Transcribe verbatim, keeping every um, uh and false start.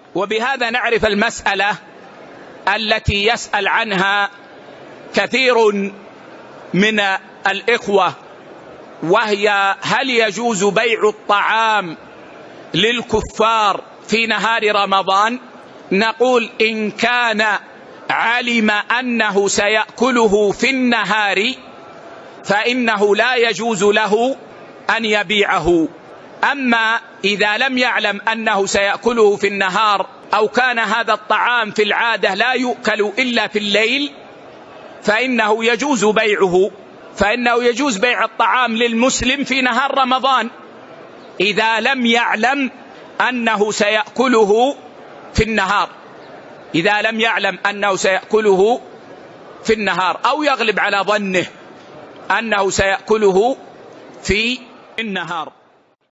وبهذا نعرف المسألة التي يسأل عنها كثير من الإخوة، وهي: هل يجوز بيع الطعام للكفار في نهار رمضان؟ نقول: إن كان علم أنه سيأكله في النهار فإنه لا يجوز له أن يبيعه. أما إذا لم يعلم أنه سيأكله في النهار، أو كان هذا الطعام في العادة لا يؤكل إلا في الليل، فإنه يجوز بيعه، فإنه يجوز بيع الطعام للمسلم في نهار رمضان إذا لم يعلم أنه سيأكله في النهار، إذا لم يعلم أنه سيأكله في النهار، أو يغلب على ظنه أنه سيأكله في النهار.